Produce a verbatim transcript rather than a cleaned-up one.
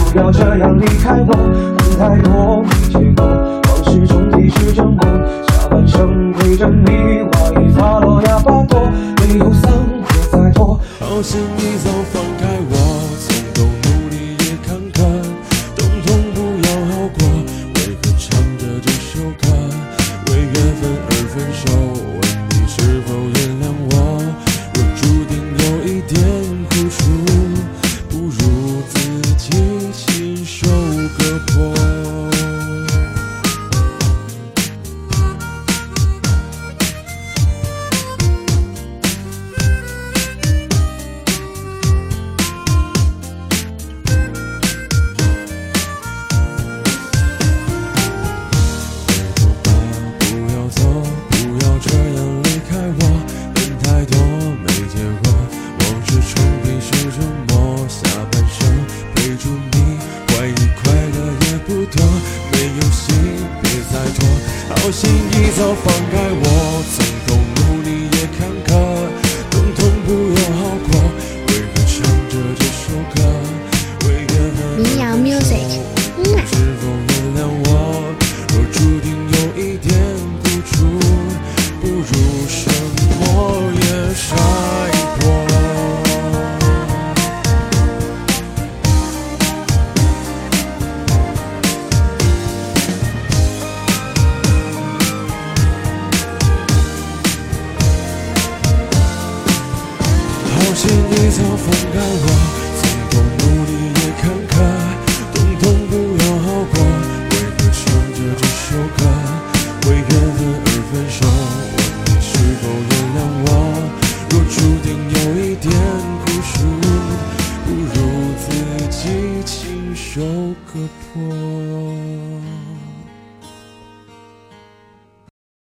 不要这样离开我，恨太多没结果，往事重提是折磨，下半生陪着你，花已发落哑巴多，没有散伙再拖。 好心一早放开我，从头努力也坎坷，统统不要好过，为何唱着这首歌？为缘分而分手，问你是否原谅我？若注定有一点苦楚，不如自己亲手割破。好心一早放开我，从头努力也坎坷，统统不要好过，为何唱着这首歌？为缘分民谣 music， 是否原谅我？若注定有一点苦楚，不如什么也摔破。好心一早放开我，从头努力也坎坷，统统不要好过，为何唱着这首歌？为缘分而分手，问你是否原谅我？若注定有一点苦楚，不如自己亲手割破。